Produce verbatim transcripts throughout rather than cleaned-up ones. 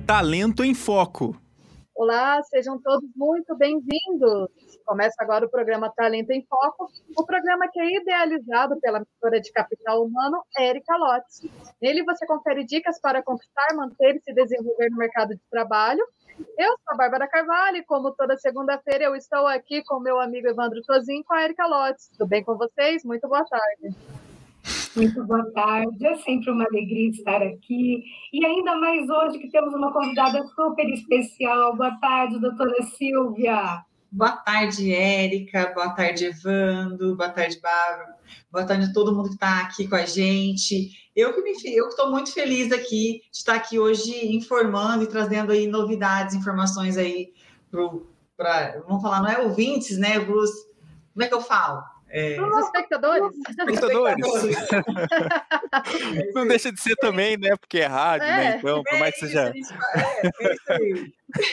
Talento em Foco. Olá, sejam todos muito bem-vindos. Começa agora o programa Talento em Foco, o programa que é idealizado pela mentora de capital humano, Érica Lotz. Nele você confere dicas para conquistar, manter e se desenvolver no mercado de trabalho. Eu sou a Bárbara Carvalho e, como toda segunda-feira, eu estou aqui com meu amigo Evandro Tozin e com a Érica Lotz. Tudo bem com vocês? Muito boa tarde. Muito boa tarde, é sempre uma alegria estar aqui, e ainda mais hoje que temos uma convidada super especial. Boa tarde, doutora Silvia. Boa tarde, Érica, boa tarde, Evandro, boa tarde, Bárbara, boa tarde a todo mundo que está aqui com a gente. Eu que estou muito feliz aqui de estar aqui hoje informando e trazendo aí novidades, informações aí para, vamos falar, não é ouvintes, né, Bruce? Como é que eu falo? É... Os espectadores. Espectadores. Não deixa de ser também, né? Porque é rádio, é. né? Então, por mais que seja... É, é isso aí.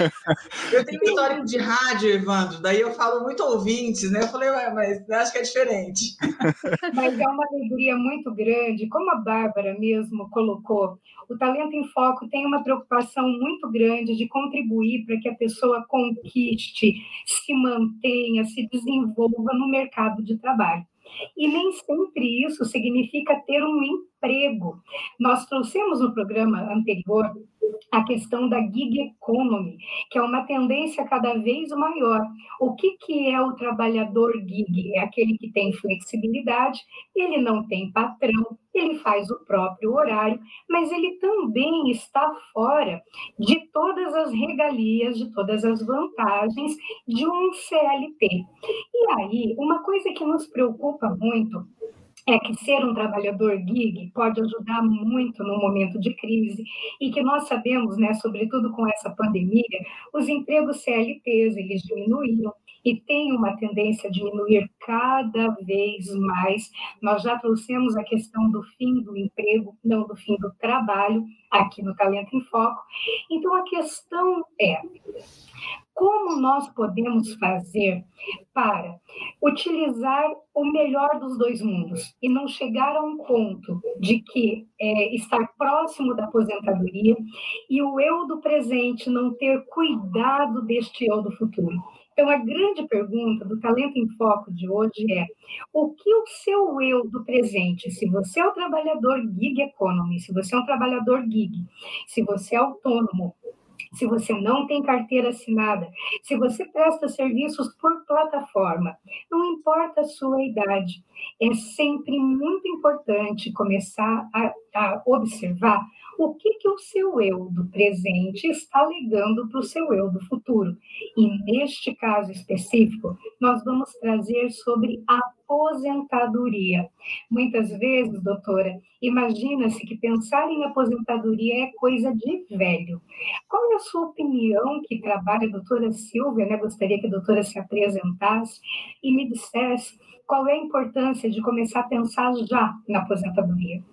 Eu tenho histórico de rádio, Evandro, daí eu falo muito ouvintes, né? Eu falei, ué, mas acho que é diferente. Mas é uma alegria muito grande, como a Bárbara mesmo colocou, o Talento em Foco tem uma preocupação muito grande de contribuir para que a pessoa conquiste, se mantenha, se desenvolva no mercado de trabalho. E nem sempre isso significa ter um emprego. Nós trouxemos no programa anterior a questão da gig economy, que é uma tendência cada vez maior. O que, que é o trabalhador gig? É aquele que tem flexibilidade, ele não tem patrão, ele faz o próprio horário, mas ele também está fora de todas as regalias, de todas as vantagens de um C L T. E aí, uma coisa que nos preocupa muito é que ser um trabalhador gig pode ajudar muito no momento de crise e que nós sabemos, né, sobretudo com essa pandemia, os empregos C L Ts, eles diminuíram e tem uma tendência a diminuir cada vez mais. Nós já trouxemos a questão do fim do emprego, não do fim do trabalho, aqui no Talento em Foco. Então, a questão é... como nós podemos fazer para utilizar o melhor dos dois mundos e não chegar a um ponto de que é, estar próximo da aposentadoria e o eu do presente não ter cuidado deste eu do futuro? Então, a grande pergunta do Talento em Foco de hoje é: o que o seu eu do presente, se você é um trabalhador gig economy, se você é um trabalhador gig, se você é autônomo, se você não tem carteira assinada, se você presta serviços por plataforma, não importa a sua idade, é sempre muito importante começar a, a observar o que, que o seu eu do presente está ligando para o seu eu do futuro. E neste caso específico, nós vamos trazer sobre aposentadoria. Muitas vezes, doutora, imagina-se que pensar em aposentadoria é coisa de velho. Qual é a sua opinião, que trabalha a doutora Silvia, né? Gostaria que a doutora se apresentasse e me dissesse qual é a importância de começar a pensar já na aposentadoria.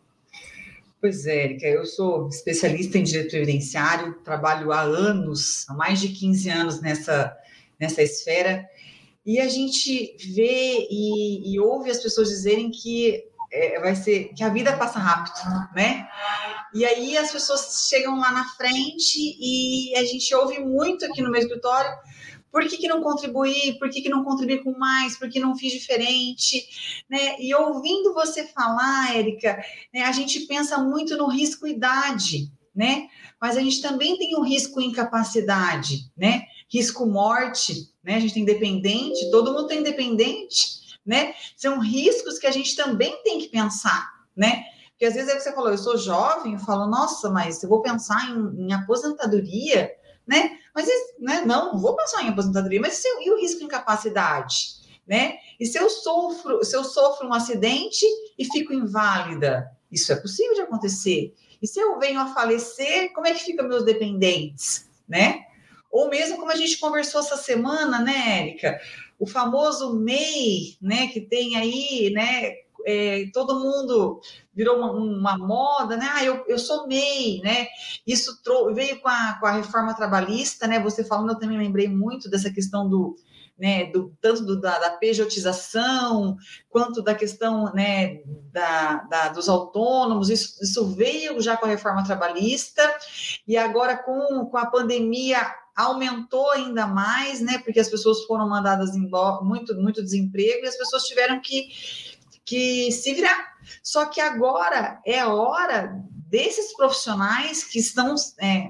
Pois é, Érica, eu sou especialista em direito previdenciário, trabalho há anos, há mais de quinze anos nessa, nessa esfera, e a gente vê e, e ouve as pessoas dizerem que é, vai ser, que a vida passa rápido, né? E aí as pessoas chegam lá na frente e a gente ouve muito aqui no meu escritório: por que, que não contribuir? Por que, que não contribuir com mais? Por que não fiz diferente? Né? E ouvindo você falar, Érica, né, a gente pensa muito no risco idade, né? Mas a gente também tem o risco incapacidade, né? Risco morte, né? A gente tem dependente, todo mundo tem dependente, né? São riscos que a gente também tem que pensar, né? Porque às vezes é o que você falou, eu sou jovem, eu falo, nossa, mas eu vou pensar em, em aposentadoria, né? Mas, né, não, não vou pensar em aposentadoria, mas se eu, e o risco de incapacidade, né? E se eu sofro, se eu sofro um acidente e fico inválida, isso é possível de acontecer. E se eu venho a falecer, como é que ficam meus dependentes, né? Ou mesmo como a gente conversou essa semana, né, Érica? O famoso M E I, né, que tem aí, né, é, todo mundo virou uma, uma moda, né? Ah, eu, eu sou M E I, né? Isso trou- veio com a, com a reforma trabalhista, né? Você falando, eu também lembrei muito dessa questão do, né, do, tanto do, da, da pejotização, quanto da questão, né, da, da, dos autônomos, isso, isso veio já com a reforma trabalhista, e agora com, com a pandemia aumentou ainda mais, né, porque as pessoas foram mandadas embora, muito, muito desemprego, e as pessoas tiveram que, que se virar. Só que agora é a hora desses profissionais que estão é,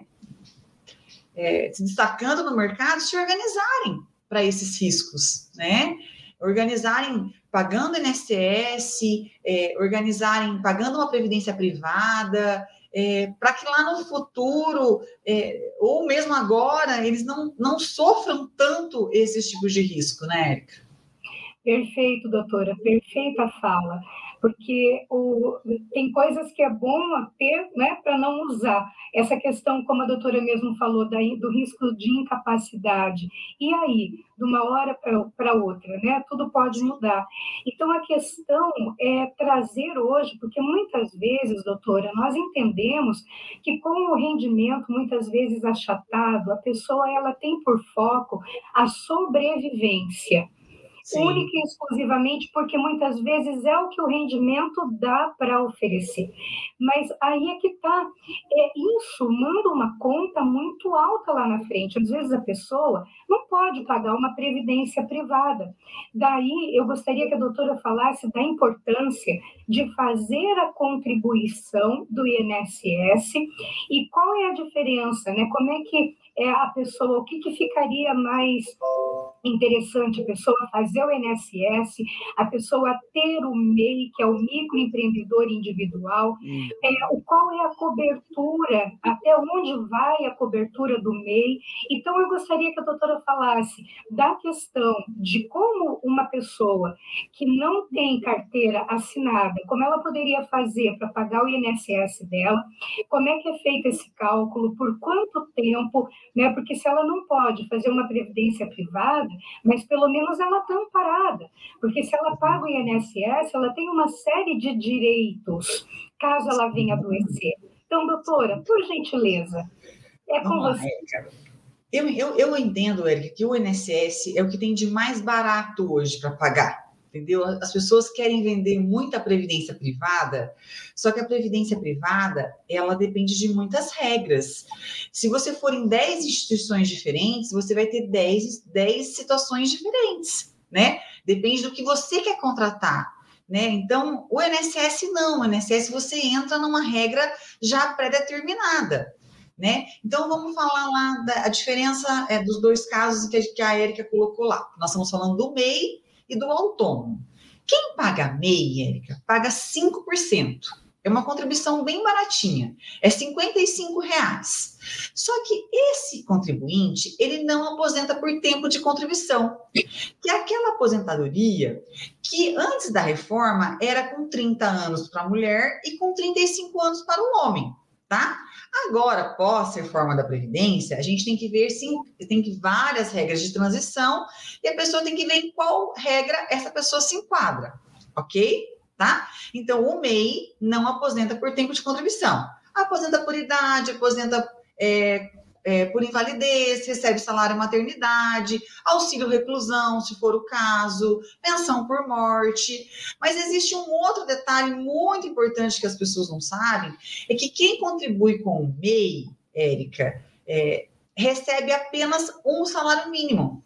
é, se destacando no mercado se organizarem para esses riscos, né? Organizarem pagando I N S S, é, organizarem pagando uma previdência privada, é, para que lá no futuro, é, ou mesmo agora, eles não, não sofram tanto esses tipos de risco, né, Érica? Perfeito, doutora, perfeita fala, porque o, tem coisas que é bom ter, né, para não usar. Essa questão, como a doutora mesmo falou, daí, do risco de incapacidade. E aí, de uma hora para outra, né, tudo pode mudar. Então, a questão é trazer hoje, porque muitas vezes, doutora, nós entendemos que com o rendimento, muitas vezes achatado, a pessoa ela tem por foco a sobrevivência. Sim. Única e exclusivamente porque muitas vezes é o que o rendimento dá para oferecer. Mas aí é que está. É, isso manda uma conta muito alta lá na frente. Às vezes a pessoa não pode pagar uma previdência privada. Daí eu gostaria que a doutora falasse da importância de fazer a contribuição do I N S S e qual é a diferença, né? Como é que é a pessoa, o que, que ficaria mais interessante a pessoa fazer o I N S S, a pessoa ter o M E I, que é o microempreendedor individual, hum. é, o, qual é a cobertura, até onde vai a cobertura do M E I. Então, eu gostaria que a doutora falasse da questão de como uma pessoa que não tem carteira assinada, como ela poderia fazer para pagar o I N S S dela, como é que é feito esse cálculo, por quanto tempo, né? Porque se ela não pode fazer uma previdência privada, mas pelo menos ela está amparada, porque se ela paga o I N S S, ela tem uma série de direitos, caso ela venha adoecer. Então, doutora, por gentileza, é com Vamos você. Lá, eu, eu, eu entendo, Érica, que o I N S S é o que tem de mais barato hoje para pagar. Entendeu? As pessoas querem vender muita previdência privada, só que a previdência privada, ela depende de muitas regras. Se você for em dez instituições diferentes, você vai ter dez, dez situações diferentes, né? Depende do que você quer contratar, né? Então, o I N S S não, o I N S S você entra numa regra já pré-determinada, né? Então, vamos falar lá da a diferença é, dos dois casos que a, que a Érica colocou lá. Nós estamos falando do M E I e do autônomo. Quem paga M E I, Érica, paga cinco por cento. É uma contribuição bem baratinha. É cinquenta e cinco reais. Só que esse contribuinte, ele não aposenta por tempo de contribuição. Que é aquela aposentadoria que antes da reforma era com trinta anos para a mulher e com trinta e cinco anos para o homem, tá? Agora, pós reforma da Previdência, a gente tem que ver se tem que várias regras de transição e a pessoa tem que ver em qual regra essa pessoa se enquadra, ok? Tá? Então, o M E I não aposenta por tempo de contribuição. Aposenta por idade, aposenta é, é, por invalidez, recebe salário maternidade, auxílio reclusão, se for o caso, pensão por morte. Mas existe um outro detalhe muito importante que as pessoas não sabem, é que quem contribui com o M E I, Érica, é, recebe apenas um salário mínimo.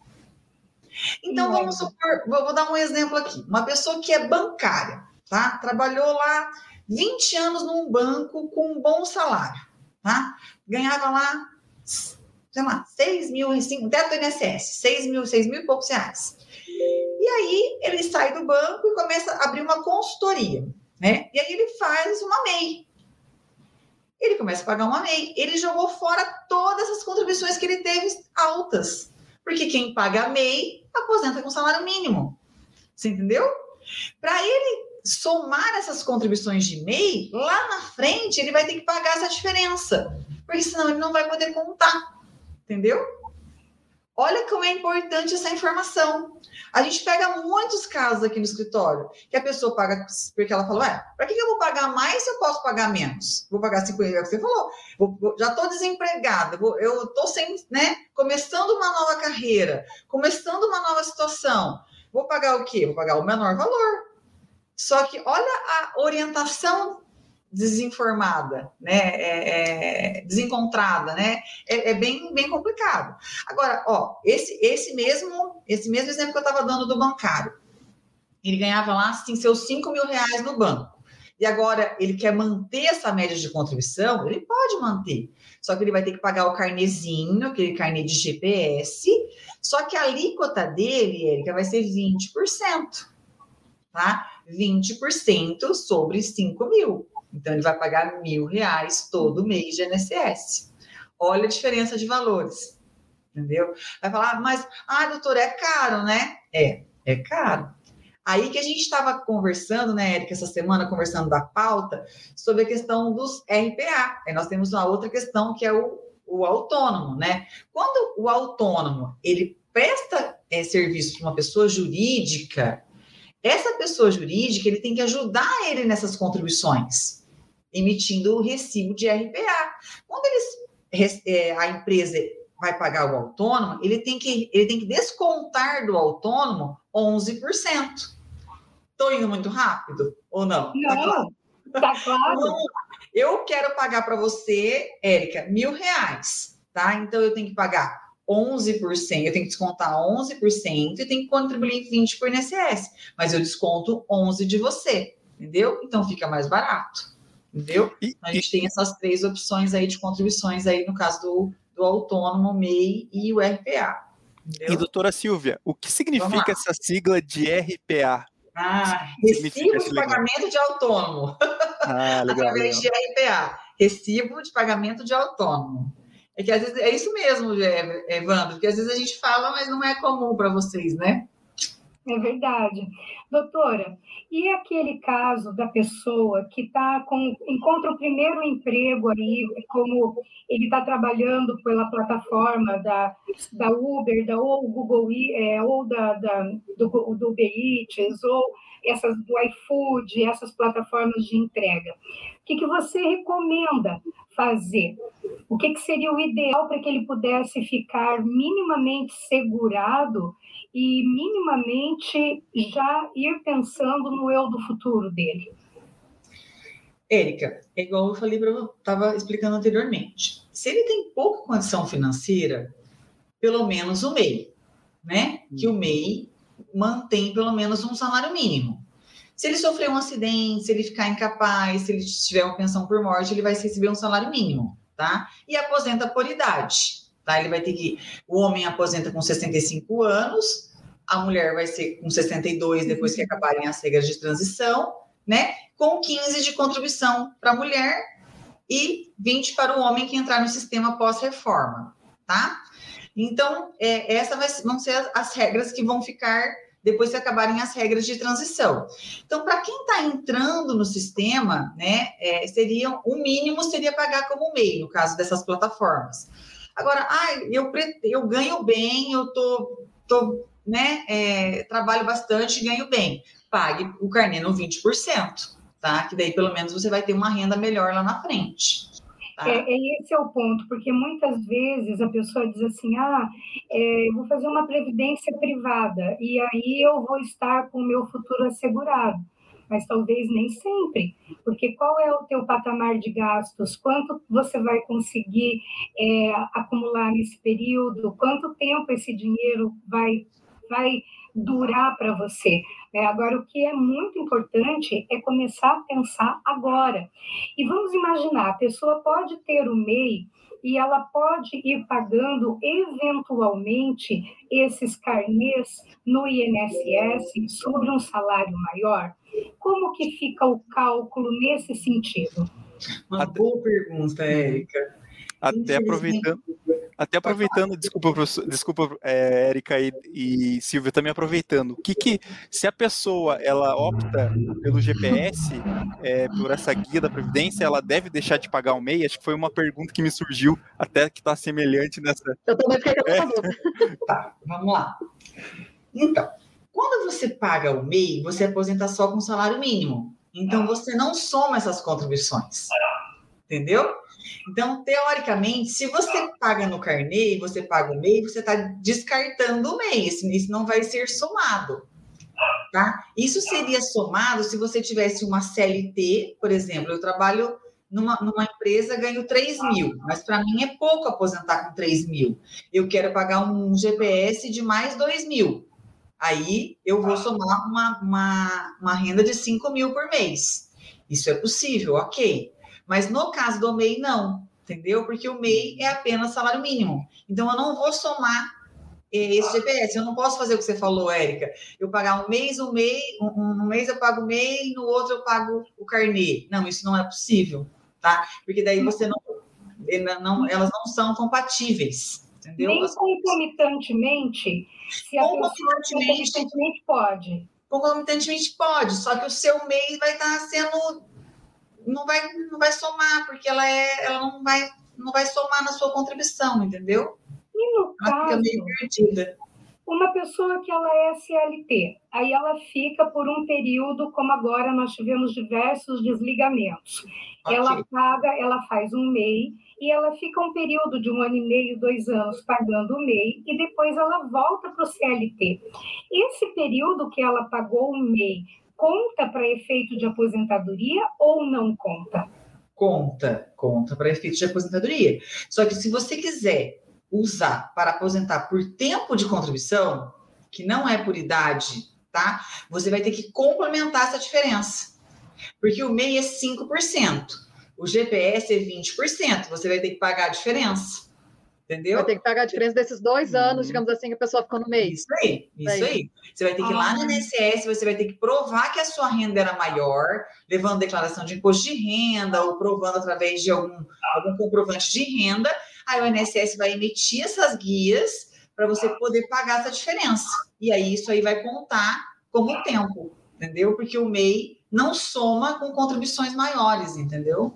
Então, vamos supor, vou, vou dar um exemplo aqui. Uma pessoa que é bancária, tá? Trabalhou lá vinte anos num banco com um bom salário, tá? Ganhava lá, sei lá, seis mil, teto do I N S S, seis mil, seis mil e poucos reais. E aí, ele sai do banco e começa a abrir uma consultoria, né? E aí, ele faz uma M E I. Ele começa a pagar uma M E I. Ele jogou fora todas as contribuições que ele teve altas. Porque quem paga a M E I aposenta com salário mínimo. Você entendeu? Para ele somar essas contribuições de M E I, lá na frente ele vai ter que pagar essa diferença. Porque senão ele não vai poder contar. Entendeu? Olha como é importante essa informação. A gente pega muitos casos aqui no escritório, que a pessoa paga, porque ela falou, ué, para que eu vou pagar mais se eu posso pagar menos? Vou pagar cinco mil, é o que você falou. Vou, vou, já estou desempregada, vou, eu estou sem, né, começando uma nova carreira, começando uma nova situação. Vou pagar o quê? Vou pagar o menor valor. Só que olha a orientação desinformada, né? É, é, desencontrada, né? É, é bem, bem complicado. Agora, ó, esse, esse, mesmo, esse mesmo exemplo que eu estava dando do bancário, ele ganhava lá assim, seus cinco mil reais no banco. E agora ele quer manter essa média de contribuição, ele pode manter. Só que ele vai ter que pagar o carnezinho, aquele carnê de G P S, só que a alíquota dele, Érica, vai ser vinte por cento, tá? vinte por cento sobre cinco mil. Então, ele vai pagar mil reais todo mês de I N S S. Olha a diferença de valores, entendeu? Vai falar, mas, ah, doutor, é caro, né? É, é caro. Aí que a gente estava conversando, né, Érica, essa semana, conversando da pauta, sobre a questão dos R P A. Aí nós temos uma outra questão, que é o, o autônomo, né? Quando o autônomo, ele presta é, serviço para uma pessoa jurídica, essa pessoa jurídica, ele tem que ajudar ele nessas contribuições, emitindo o recibo de R P A. Quando eles, a empresa vai pagar o autônomo, ele tem que, ele tem que descontar do autônomo onze por cento. Estou indo muito rápido ou não? Não, tá claro. Tá claro. Então, eu quero pagar para você, Érica, mil reais, tá? Então, eu tenho que pagar onze por cento, eu tenho que descontar onze por cento e tenho que contribuir vinte por cento por I N S S, mas eu desconto onze por cento de você, entendeu? Então fica mais barato, entendeu? E, a gente e... tem essas três opções aí de contribuições aí no caso do, do autônomo, M E I e o R P A. Entendeu? E doutora Silvia, o que significa essa sigla de R P A? Ah, recibo de pagamento de autônomo. Ah, legal, através legal. de R P A, recibo de pagamento de autônomo. É que às vezes é isso mesmo, Evandro, porque às vezes a gente fala, mas não é comum para vocês, né? É verdade. Doutora, e aquele caso da pessoa que tá com, encontra o primeiro emprego aí, como ele está trabalhando pela plataforma da, da Uber, da, ou Google, é, ou da, da, do, do Uber Eats, ou essas do iFood, essas plataformas de entrega. O que, que você recomenda fazer? O que, que seria o ideal para que ele pudesse ficar minimamente segurado e minimamente já ir pensando no eu do futuro dele? Érica, é igual eu falei para eu estava explicando anteriormente. Se ele tem pouca condição financeira, pelo menos o M E I, né? Que o M E I mantém pelo menos um salário mínimo. Se ele sofrer um acidente, se ele ficar incapaz, se ele tiver uma pensão por morte, ele vai receber um salário mínimo, tá? E aposenta por idade, tá? Ele vai ter que... O homem aposenta com sessenta e cinco anos, a mulher vai ser com sessenta e dois depois que acabarem as regras de transição, né? Com quinze de contribuição para a mulher e vinte para o homem que entrar no sistema pós-reforma, tá? Então, é, essas vão ser as, as regras que vão ficar depois que acabarem as regras de transição. Então, para quem está entrando no sistema, né, é, seria, o mínimo seria pagar como M E I, no caso dessas plataformas. Agora, ah, eu, eu ganho bem, eu tô, tô, né, é, trabalho bastante e ganho bem. Pague o carnê no vinte por cento, tá? Que daí, pelo menos, você vai ter uma renda melhor lá na frente. Tá? É, é, esse é o ponto, porque muitas vezes a pessoa diz assim, ah, é, eu vou fazer uma previdência privada e aí eu vou estar com o meu futuro assegurado, mas talvez nem sempre, porque qual é o teu patamar de gastos, quanto você vai conseguir é, acumular nesse período, quanto tempo esse dinheiro vai, vai durar para você. É, agora, o que é muito importante é começar a pensar agora. E vamos imaginar, a pessoa pode ter o M E I e ela pode ir pagando eventualmente esses carnês no I N S S sobre um salário maior. Como que fica o cálculo nesse sentido? Uma Até... boa pergunta, Érica. Até aproveitando, Até aproveitando, desculpa, desculpa é, Érica e, e Silvia, também aproveitando, o que que, se a pessoa, ela opta pelo G P S, é, por essa guia da Previdência, ela deve deixar de pagar o M E I? Acho que foi uma pergunta que me surgiu, até que está semelhante nessa... Eu também fiquei com essa dúvida. Tá, vamos lá. Então, quando você paga o M E I, você aposenta só com salário mínimo. Então, você não soma essas contribuições. Entendeu? Então, teoricamente, se você paga no carnê e você paga o M E I, você está descartando o M E I. Isso não vai ser somado. Tá? Isso seria somado se você tivesse uma C L T, por exemplo. Eu trabalho numa, numa empresa, ganho três mil, mas para mim é pouco aposentar com três mil. Eu quero pagar um G P S de mais dois mil. Aí eu vou somar uma, uma, uma renda de cinco mil por mês. Isso é possível, ok. Mas no caso do M E I, não, entendeu? Porque o M E I é apenas salário mínimo. Então, eu não vou somar esse G P S. Eu não posso fazer o que você falou, Érica. Eu pagar um mês, um mês, um, um mês eu pago o M E I, no outro eu pago o carnê. Não, isso não é possível, tá? Porque daí você não... não elas não são compatíveis, entendeu? Nem concomitantemente, se a concomitantemente, pessoa concomitantemente pode. Concomitantemente pode, só que o seu M E I vai estar sendo... Não vai, não vai somar, porque ela, é, ela não, vai, não vai somar na sua contribuição, entendeu? E no ela caso, fica meio perdida. Uma pessoa que ela é C L T, aí ela fica por um período, como agora nós tivemos diversos desligamentos. Okay. Ela paga, ela faz um M E I e ela fica um período de um ano e meio, dois anos pagando o M E I e depois ela volta para o C L T. Esse período que ela pagou o M E I conta para efeito de aposentadoria ou não conta? Conta, conta para efeito de aposentadoria. Só que se você quiser usar para aposentar por tempo de contribuição, que não é por idade, tá? Você vai ter que complementar essa diferença. Porque o M E I é cinco por cento, o G P S é vinte por cento, você vai ter que pagar a diferença. Entendeu? Vai ter que pagar a diferença desses dois anos, hum. digamos assim, que a pessoa ficou no meio. Isso aí, isso aí. aí. Você vai ter que ir lá no I N S S, você vai ter que provar que a sua renda era maior, levando declaração de imposto de renda ou provando através de algum, algum comprovante de renda. Aí o I N S S vai emitir essas guias para você poder pagar essa diferença. E aí isso aí vai contar como tempo, entendeu? Porque o M E I não soma com contribuições maiores, entendeu?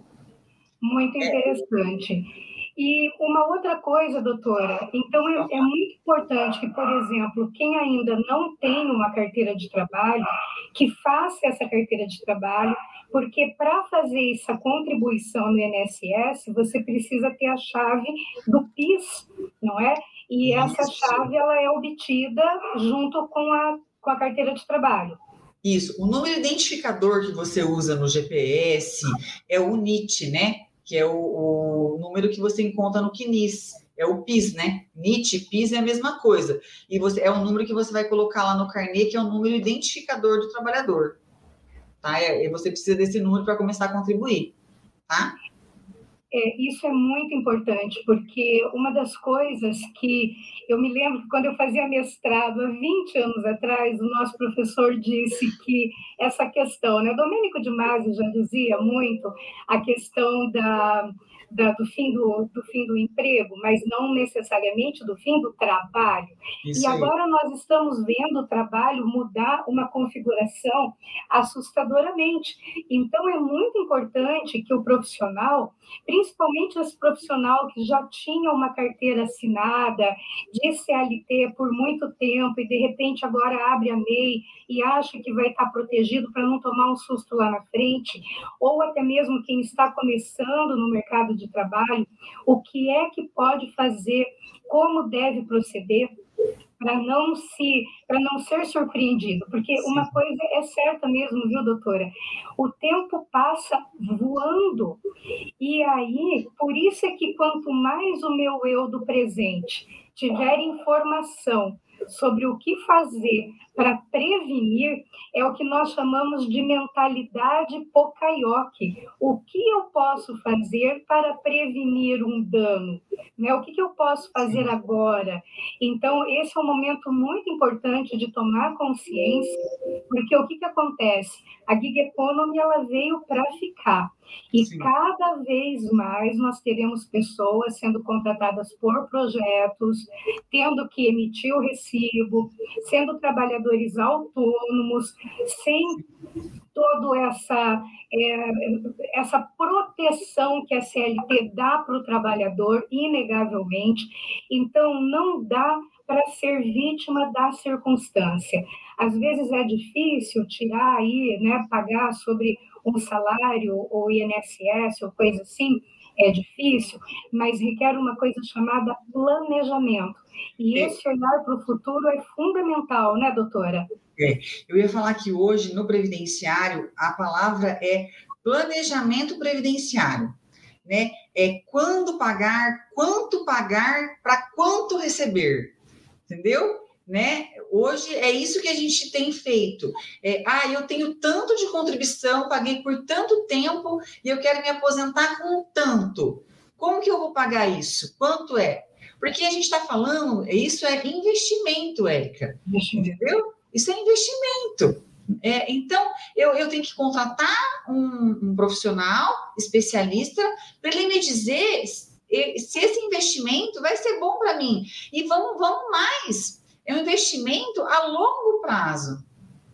Muito interessante. É. E uma outra coisa, doutora, então é, é muito importante que, por exemplo, quem ainda não tem uma carteira de trabalho, que faça essa carteira de trabalho, porque para fazer essa contribuição no I N S S, você precisa ter a chave do PIS, não é? E essa Isso. chave ela é obtida junto com a, com a carteira de trabalho. Isso. O número identificador que você usa no G P S é o N I T, né? Que é o, o número que você encontra no C N I S, é o PIS, né? N I T e PIS é a mesma coisa. E você, é o número que você vai colocar lá no carnê, que é o número identificador do trabalhador. Tá? E você precisa desse número para começar a contribuir, tá? É, isso é muito importante, porque uma das coisas que eu me lembro que quando eu fazia mestrado há vinte anos atrás, o nosso professor disse que essa questão, né? Domênico de Masi já dizia muito a questão da, da, do, fim do, do fim do emprego, mas não necessariamente do fim do trabalho. Isso e agora aí. Nós estamos vendo o trabalho mudar uma configuração assustadoramente. Então, é muito importante que o profissional, principalmente esse profissional que já tinha uma carteira assinada de C L T por muito tempo e, de repente, agora abre a M E I e acha que vai estar protegido para não tomar um susto lá na frente, ou até mesmo quem está começando no mercado de trabalho, o que é que pode fazer, como deve proceder, para não se, para não ser surpreendido, porque Sim. uma coisa é certa mesmo, viu, doutora? O tempo passa voando, e aí, por isso é que quanto mais o meu eu do presente tiver informação sobre o que fazer para prevenir é o que nós chamamos de mentalidade Pokaioke. O que eu posso fazer para prevenir um dano? Né? O que, que eu posso fazer agora? Então, esse é um momento muito importante de tomar consciência, porque o que, que acontece? A gig economy ela veio para ficar. E Sim. cada vez mais nós teremos pessoas sendo contratadas por projetos, tendo que emitir o recibo, sendo trabalhadores autônomos, sem toda essa, é, essa proteção que a C L T dá para o trabalhador, inegavelmente. Então, não dá para ser vítima da circunstância. Às vezes é difícil tirar aí, né, pagar sobre um salário ou I N S S ou coisa assim, é difícil, mas requer uma coisa chamada planejamento. E esse olhar para o futuro é fundamental, né, doutora? É, eu ia falar que hoje, no previdenciário, a palavra é planejamento previdenciário, né? É quando pagar, quanto pagar, para quanto receber, entendeu? Né? Hoje é isso que a gente tem feito. É, ah, eu tenho tanto de contribuição, paguei por tanto tempo e eu quero me aposentar com tanto. Como que eu vou pagar isso? Quanto é? Porque a gente está falando, isso é investimento, Érica, entendeu? Isso é investimento. É, então, eu, eu tenho que contratar um, um profissional especialista para ele me dizer se esse investimento vai ser bom para mim. E vamos, vamos mais. É um investimento a longo prazo,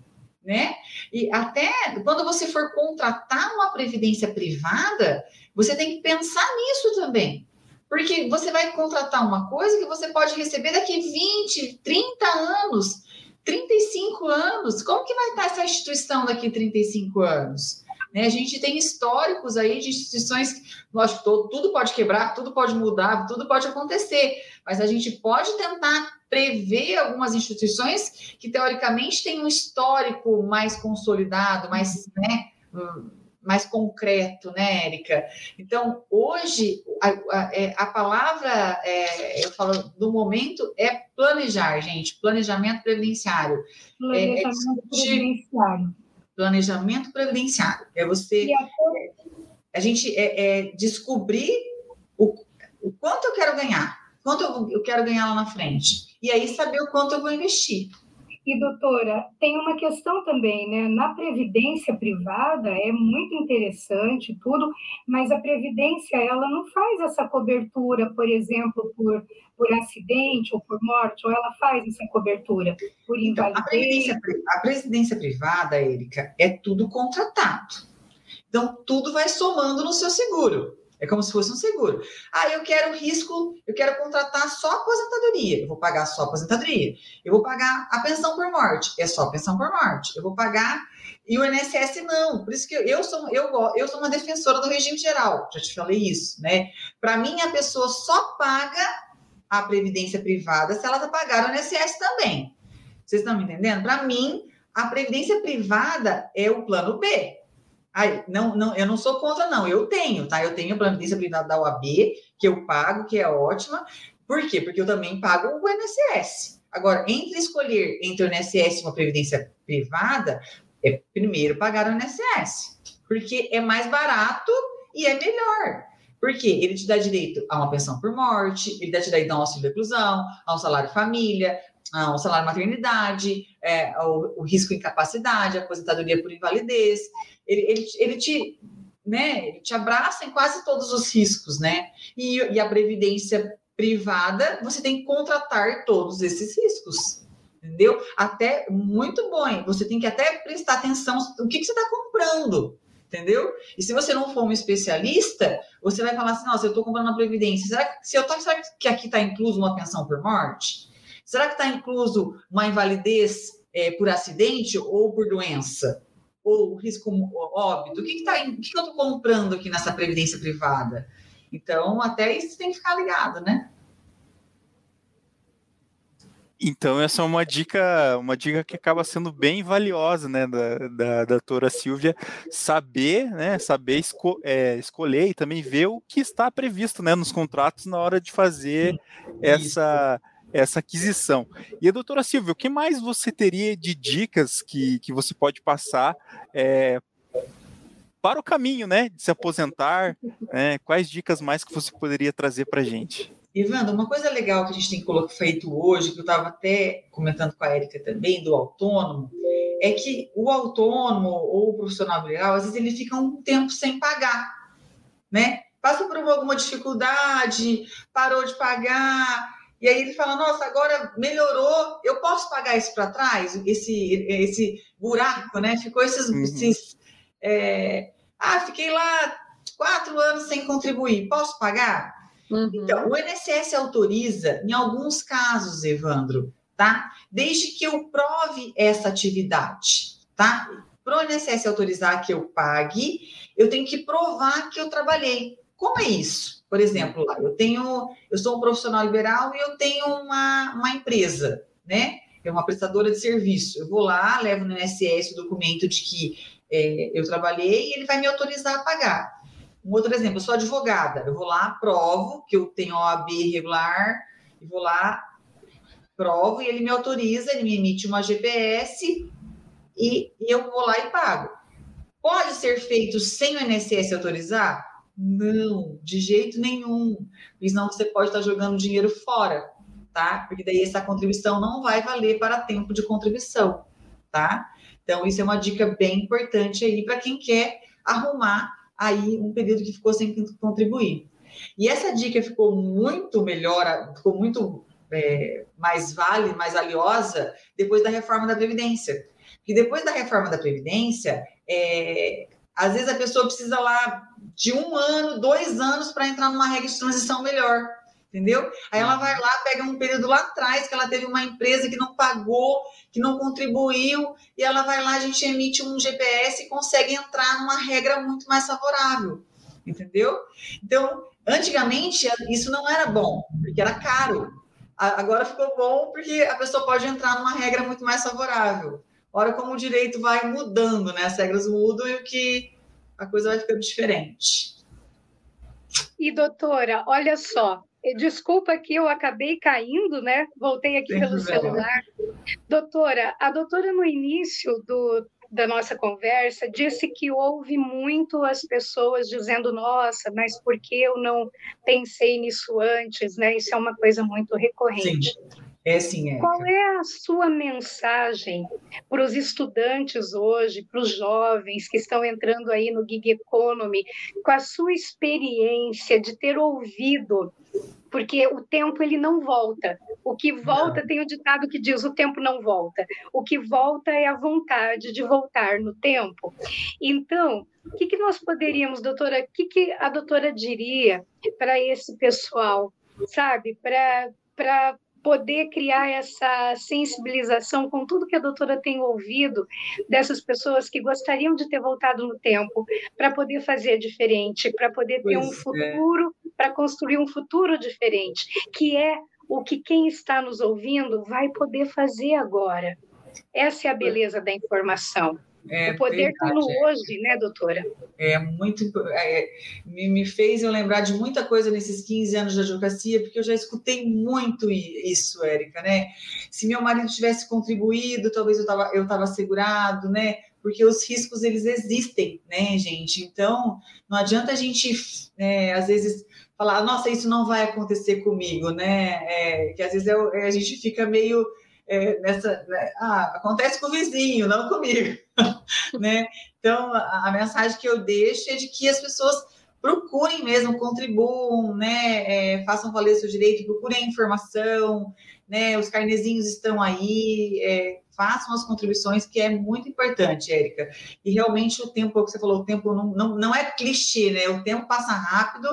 né? E até quando você for contratar uma previdência privada, você tem que pensar nisso também. Porque você vai contratar uma coisa que você pode receber daqui vinte, trinta anos, trinta e cinco anos. Como que vai estar essa instituição daqui trinta e cinco anos? Né? A gente tem históricos aí de instituições, lógico, todo, tudo pode quebrar, tudo pode mudar, tudo pode acontecer, mas a gente pode tentar prever algumas instituições que, teoricamente, têm um histórico mais consolidado, mais, né, mais concreto, né, Érica? Então, hoje, a, a, a palavra, é, eu falo, do momento, é planejar, gente, planejamento previdenciário. Planejamento é, é previdenciário. Planejamento previdenciário. É você... É, a gente é, é descobrir o, o quanto eu quero ganhar, quanto eu, eu quero ganhar lá na frente. E aí saber o quanto eu vou investir. E, doutora, tem uma questão também, né? Na previdência privada é muito interessante tudo, mas a previdência, ela não faz essa cobertura, por exemplo, por, por acidente ou por morte, ou ela faz essa cobertura por invalidez? Então, a previdência, a previdência privada, Érica, é tudo contratado. Então, tudo vai somando no seu seguro. É como se fosse um seguro. Ah, eu quero risco, eu quero contratar só aposentadoria. Eu vou pagar só aposentadoria. Eu vou pagar a pensão por morte. É só pensão por morte. Eu vou pagar... E o I N S S não. Por isso que eu, eu, sou, eu, eu sou uma defensora do regime geral. Já te falei isso, né? Para mim, a pessoa só paga a previdência privada se ela pagar o I N S S também. Vocês estão me entendendo? Para mim, a previdência privada é o plano B. Ai, não, não, eu não sou contra, não. Eu tenho, tá? Eu tenho a previdência privada da O A B, que eu pago, que é ótima. Por quê? Porque eu também pago o I N S S. Agora, entre escolher entre o I N S S e uma previdência privada, é primeiro pagar o I N S S. Porque é mais barato e é melhor. Porque ele te dá direito a uma pensão por morte, ele dá direito a um auxílio de reclusão, a um salário família, a um salário maternidade, é, o, o risco de incapacidade, a aposentadoria por invalidez. Ele, ele, ele, te, né, ele te abraça em quase todos os riscos, né? E, e a previdência privada, você tem que contratar todos esses riscos, entendeu? Até, muito bom, hein? Você tem que até prestar atenção no que, que você está comprando, entendeu? E se você não for um especialista, você vai falar assim, nossa, eu estou comprando uma previdência, será que, se eu tô, será que aqui está incluso uma pensão por morte? Será que está incluso uma invalidez é, por acidente ou por doença? Ou risco óbito? O que, que, tá, o que, que eu estou comprando aqui nessa previdência privada? Então, até isso tem que ficar ligado, né? Então, essa é uma dica, uma dica que acaba sendo bem valiosa, né, da, da, da doutora Silvia, saber, né, saber esco, é, escolher e também ver o que está previsto, né, nos contratos na hora de fazer essa... essa aquisição. E a doutora Silvia, o que mais você teria de dicas que, que você pode passar é, para o caminho, né, de se aposentar? Né? Quais dicas mais que você poderia trazer para a gente? Evandro, uma coisa legal que a gente tem feito hoje, que eu estava até comentando com a Érica também, do autônomo, é que o autônomo ou o profissional liberal, às vezes ele fica um tempo sem pagar, né? Passa por alguma dificuldade, parou de pagar, e aí ele fala, nossa, agora melhorou, eu posso pagar isso para trás? Esse, esse buraco, né? Ficou esses... Uhum. esses é... Ah, fiquei lá quatro anos sem contribuir, posso pagar? Uhum. Então, o I N S S autoriza, em alguns casos, Evandro, tá? Desde que eu prove essa atividade, tá? Para o I N S S autorizar que eu pague, eu tenho que provar que eu trabalhei. Como é isso? Por exemplo, eu tenho, eu sou um profissional liberal e eu tenho uma, uma empresa, né? É uma prestadora de serviço. Eu vou lá, levo no I N S S o documento de que é, eu trabalhei e ele vai me autorizar a pagar. Um outro exemplo, eu sou advogada, eu vou lá, provo que eu tenho O A B regular, e vou lá, provo, e ele me autoriza, ele me emite uma G P S, e, e eu vou lá e pago. Pode ser feito sem o I N S S autorizar? Não, de jeito nenhum, porque senão você pode estar jogando dinheiro fora, tá? Porque daí essa contribuição não vai valer para tempo de contribuição, tá? Então, isso é uma dica bem importante aí para quem quer arrumar aí um período que ficou sem contribuir. E essa dica ficou muito melhor, ficou muito é, mais vale, mais valiosa depois da reforma da Previdência. Porque depois da reforma da Previdência, é, às vezes a pessoa precisa lá de um ano, dois anos para entrar numa regra de transição melhor, entendeu? Aí ela vai lá, pega um período lá atrás que ela teve uma empresa que não pagou, que não contribuiu, e ela vai lá, a gente emite um G P S e consegue entrar numa regra muito mais favorável, entendeu? Então, antigamente, isso não era bom, porque era caro. Agora ficou bom porque a pessoa pode entrar numa regra muito mais favorável. Ora, como o direito vai mudando, né? As regras mudam e o que a coisa vai ficando diferente. E, doutora, olha só, desculpa que eu acabei caindo, né? Voltei aqui Sem pelo problema. celular. Doutora, a doutora no início do, da nossa conversa disse que houve muito as pessoas dizendo, nossa, mas por que eu não pensei nisso antes, né? Isso é uma coisa muito recorrente. Sim. É assim, é. Qual é a sua mensagem para os estudantes hoje, para os jovens que estão entrando aí no Gig Economy, com a sua experiência de ter ouvido, porque o tempo ele não volta. O que volta, não. Tem o ditado que diz, o tempo não volta. O que volta é a vontade de voltar no tempo. Então, o que, que nós poderíamos, doutora, o que, que a doutora diria para esse pessoal, sabe, para... para poder criar essa sensibilização com tudo que a doutora tem ouvido dessas pessoas que gostariam de ter voltado no tempo para poder fazer diferente, para poder ter pois um futuro, é. para construir um futuro diferente, que é o que quem está nos ouvindo vai poder fazer agora. Essa é a beleza da informação. É, o poder está no hoje, né, doutora? É muito. É, me, me fez eu lembrar de muita coisa nesses quinze anos de advocacia, porque eu já escutei muito isso, Érica, né? Se meu marido tivesse contribuído, talvez eu estava eu tava assegurado, né? Porque os riscos, eles existem, né, gente? Então, não adianta a gente, é, às vezes, falar, nossa, isso não vai acontecer comigo, né? É, que às vezes eu, a gente fica meio. É, nessa, né? Ah, acontece com o vizinho, não comigo, né? Então, a, a mensagem que eu deixo é de que as pessoas procurem mesmo, contribuam, né? É, façam valer seu direito, procurem a informação, né? Os carnezinhos estão aí, é, façam as contribuições, que é muito importante, Érica. E realmente o tempo, que você falou, o tempo não, não, não é clichê, né? O tempo passa rápido,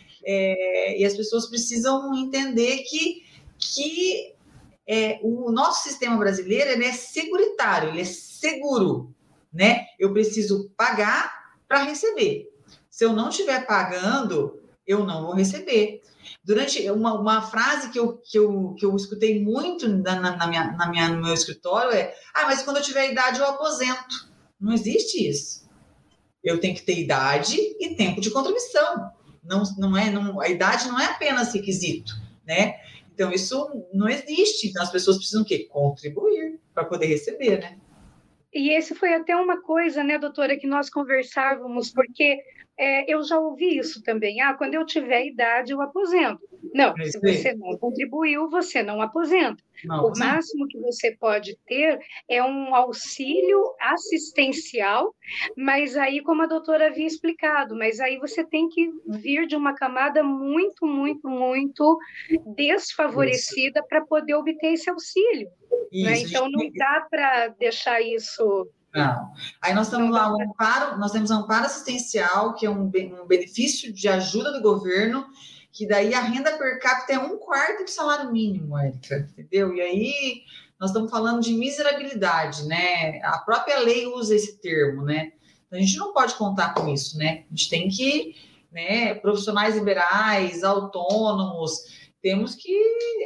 é, e as pessoas precisam entender que, que É, o nosso sistema brasileiro ele é seguritário, ele é seguro, né? Eu preciso pagar para receber. Se eu não estiver pagando, eu não vou receber. Durante uma, uma frase que eu, que, eu, que eu escutei muito na, na, minha, na minha, no meu escritório é: ah, mas quando eu tiver idade eu aposento. Não existe isso. Eu tenho que ter idade e tempo de contribuição. Não, não é, não, a idade não é apenas requisito, né? Então, isso não existe. Então, as pessoas precisam o quê? Contribuir para poder receber, né? E esse foi até uma coisa, né, doutora, que nós conversávamos, porque é, eu já ouvi isso também. Ah, quando eu tiver idade, eu aposento. Não, se você não contribuiu, você não aposenta. Não, o máximo que você pode ter é um auxílio assistencial, mas aí, como a doutora havia explicado, mas aí você tem que vir de uma camada muito, muito, muito desfavorecida para poder obter esse auxílio. Isso, né? Então, não dá para deixar isso... Não. Aí nós temos lá um amparo, nós temos um amparo assistencial, que é um, um benefício de ajuda do governo, que daí a renda per capita é um quarto do salário mínimo, Érica, entendeu? E aí nós estamos falando de miserabilidade, né? A própria lei usa esse termo, né? Então, a gente não pode contar com isso, né? A gente tem que, né, profissionais liberais, autônomos, temos que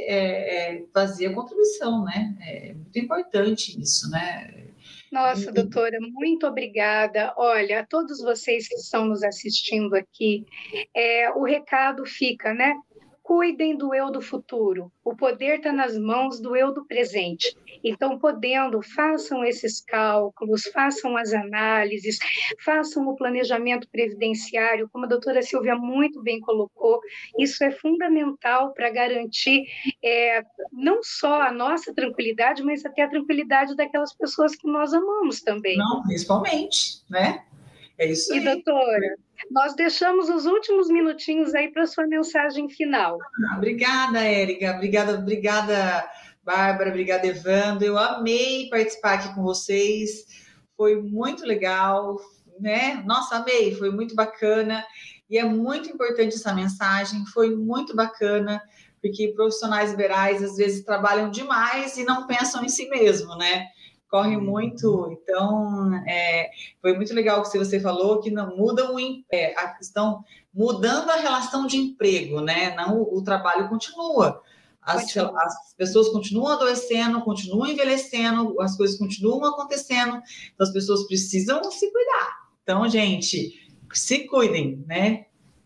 é, é, fazer a contribuição, né? É muito importante isso, né? Nossa, doutora, muito obrigada. Olha, a todos vocês que estão nos assistindo aqui, é, o recado fica, né? Cuidem do eu do futuro. O poder está nas mãos do eu do presente. Então, podendo, façam esses cálculos, façam as análises, façam o planejamento previdenciário, como a doutora Silvia muito bem colocou. Isso é fundamental para garantir é, não só a nossa tranquilidade, mas até a tranquilidade daquelas pessoas que nós amamos também. Não, principalmente, né? É isso aí. E, doutora, nós deixamos os últimos minutinhos aí para a sua mensagem final. Ah, obrigada, Érica. Obrigada, obrigada, Bárbara. Obrigada, Evandro. Eu amei participar aqui com vocês. Foi muito legal, né? Nossa, amei. Foi muito bacana. E é muito importante essa mensagem. Foi muito bacana, porque profissionais liberais, às vezes, trabalham demais e não pensam em si mesmo, né? Corre muito, então é, foi muito legal o que você falou, que não mudam é, a, estão mudando a relação de emprego, né? Não, o, o trabalho continua. As, as pessoas continuam adoecendo, continuam envelhecendo, as coisas continuam acontecendo, então as pessoas precisam se cuidar. Então, gente, se cuidem, né?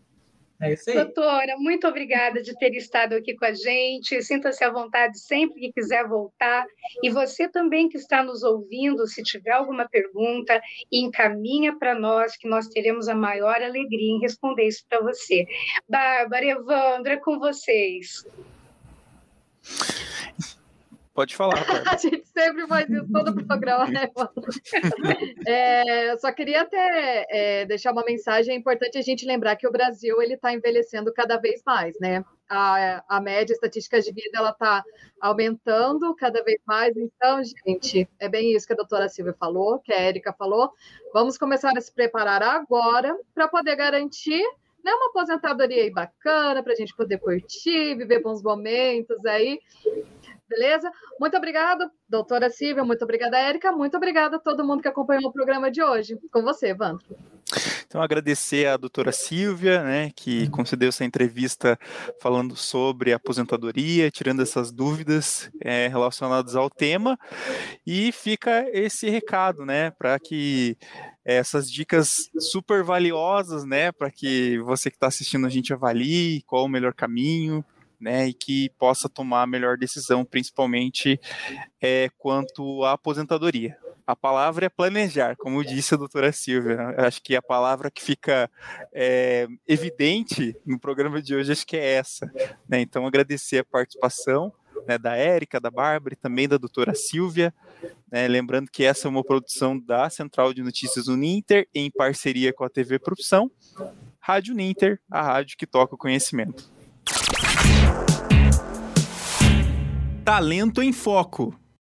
É isso aí. Doutora, muito obrigada de ter estado aqui com a gente. Sinta-se à vontade sempre que quiser voltar. E você também que está nos ouvindo, se tiver alguma pergunta, encaminha para nós, que nós teremos a maior alegria em responder isso para você. Bárbara, Evandro, é com vocês. Pode falar, Bárbara. A gente sempre faz isso todo o programa, né, é, eu só queria até é, deixar uma mensagem. É importante a gente lembrar que o Brasil ele está envelhecendo cada vez mais, né? A, a média estatística de vida ela está aumentando cada vez mais. Então, gente, é bem isso que a doutora Silvia falou, que a Érica falou. Vamos começar a se preparar agora para poder garantir, né, uma aposentadoria aí bacana, para a gente poder curtir, viver bons momentos aí. Beleza? Muito obrigada, doutora Silvia, muito obrigada, Érica, muito obrigada a todo mundo que acompanhou o programa de hoje. Com você, Evandro. Então, agradecer à doutora Silvia, né, que concedeu essa entrevista falando sobre a aposentadoria, tirando essas dúvidas é, relacionadas ao tema, e fica esse recado, né, para que essas dicas super valiosas, né, para que você que está assistindo a gente avalie qual o melhor caminho, né, e que possa tomar a melhor decisão, principalmente é, quanto à aposentadoria. A palavra é planejar, como disse a doutora Silvia. Acho que a palavra que fica é, evidente no programa de hoje, acho que é essa. Né? Então, agradecer a participação, né, da Érica, da Bárbara e também da doutora Silvia. Né? Lembrando que essa é uma produção da Central de Notícias Uninter, em parceria com a T V Profissão. Rádio Uninter, a rádio que toca o conhecimento. Talento em Foco.